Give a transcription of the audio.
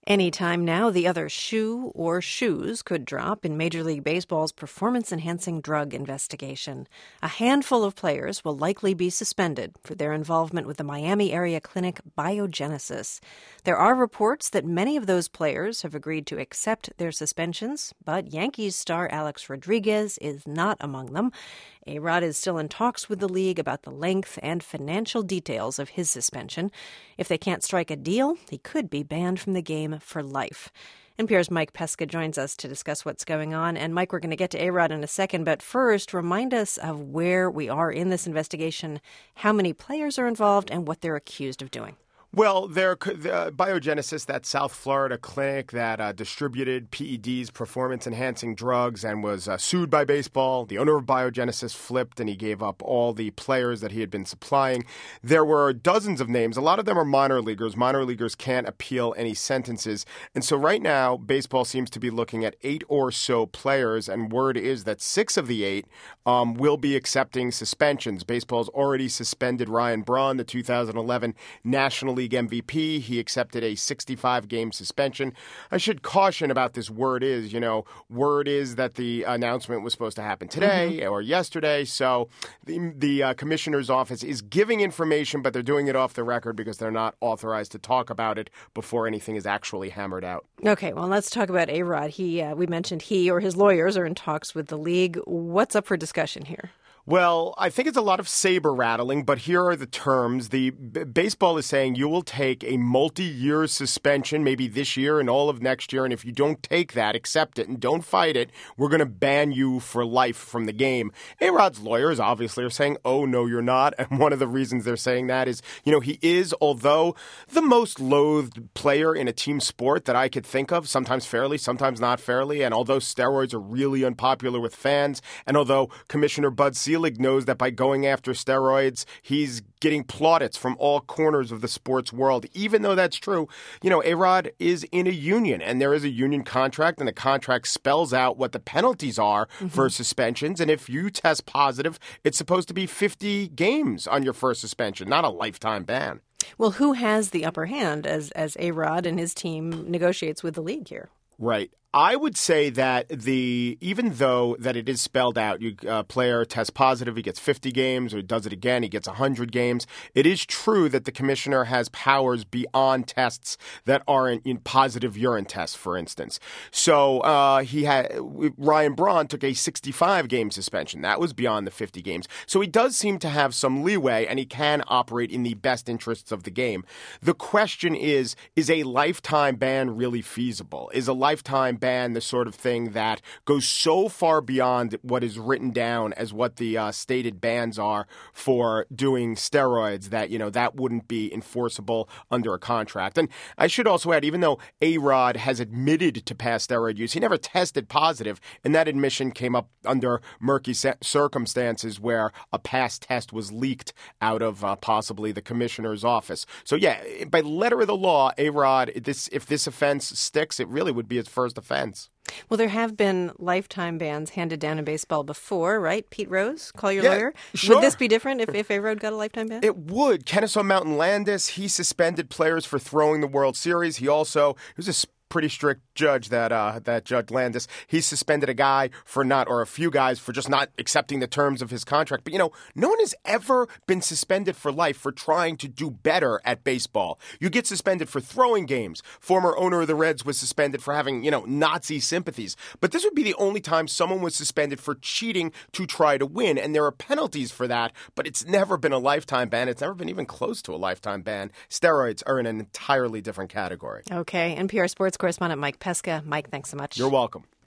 Anytime now, the other shoe or shoes could drop in Major League Baseball's performance-enhancing drug investigation. A handful of players will likely be suspended for their involvement with the Miami area clinic Biogenesis. There are reports that many of those players have agreed to accept their suspensions, but Yankees star Alex Rodriguez is not among them. A-Rod is still in talks with the league about the length and financial details of his suspension. If they can't strike a deal, he could be banned from the game for life. NPR's Mike Pesca joins us to discuss what's going on. And Mike, we're going to get to A-Rod in a second, but first, remind us of where we are in this investigation, how many players are involved, and what they're accused of doing. Well, Biogenesis, that South Florida clinic that distributed PEDs, performance-enhancing drugs, and was sued by baseball. The owner of Biogenesis flipped, and he gave up all the players that he had been supplying. There were dozens of names. A lot of them are minor leaguers. Minor leaguers can't appeal any sentences. And so right now, baseball seems to be looking at 8 or so players, and word is that 6 of the 8 will be accepting suspensions. Baseball's already suspended Ryan Braun, the 2011 National League MVP. He accepted a 65-game suspension. I should caution about this word is that the announcement was supposed to happen today or yesterday. So the commissioner's office is giving information, but they're doing it off the record because they're not authorized to talk about it before anything is actually hammered out. Okay, well, let's talk about A-Rod. We mentioned he or his lawyers are in talks with the league. What's up for discussion here? Well, I think it's a lot of saber rattling, but here are the terms. The baseball is saying you will take a multi-year suspension, maybe this year and all of next year, and if you don't take that, accept it, and don't fight it, we're going to ban you for life from the game. A-Rod's lawyers obviously are saying, oh, no, you're not, and one of the reasons they're saying that is, he is, although the most loathed player in a team sport that I could think of, sometimes fairly, sometimes not fairly, and although steroids are really unpopular with fans, and although Commissioner Bud Selig knows that by going after steroids, he's getting plaudits from all corners of the sports world. Even though that's true, A-Rod is in a union, and there is a union contract, and the contract spells out what the penalties are for suspensions. And if you test positive, it's supposed to be 50 games on your first suspension, not a lifetime ban. Well, who has the upper hand as A-Rod and his team negotiates with the league here? Right. I would say that even though that it is spelled out, player tests positive, he gets 50 games, or he does it again, he gets 100 games. It is true that the commissioner has powers beyond tests that aren't in positive urine tests, for instance. So Ryan Braun took a 65-game suspension. That was beyond the 50 games. So he does seem to have some leeway, and he can operate in the best interests of the game. The question is a lifetime ban really feasible? Is a lifetime ban the sort of thing that goes so far beyond what is written down as what the stated bans are for doing steroids that, that wouldn't be enforceable under a contract. And I should also add, even though A-Rod has admitted to past steroid use, he never tested positive, and that admission came up under murky circumstances where a past test was leaked out of possibly the commissioner's office. So yeah, by letter of the law, A-Rod, if this offense sticks, it really would be his first offense. Well, there have been lifetime bans handed down in baseball before, right? Pete Rose, call your lawyer. Sure. Would this be different if A-Rod got a lifetime ban? It would. Kennesaw Mountain Landis, he suspended players for throwing the World Series. He was a pretty strict judge, that Judge Landis. He suspended a few guys for just not accepting the terms of his contract. But, no one has ever been suspended for life for trying to do better at baseball. You get suspended for throwing games. Former owner of the Reds was suspended for having, Nazi sympathies. But this would be the only time someone was suspended for cheating to try to win. And there are penalties for that, but it's never been a lifetime ban. It's never been even close to a lifetime ban. Steroids are in an entirely different category. Okay. NPR Sports correspondent Mike Pesca. Mike, thanks so much. You're welcome.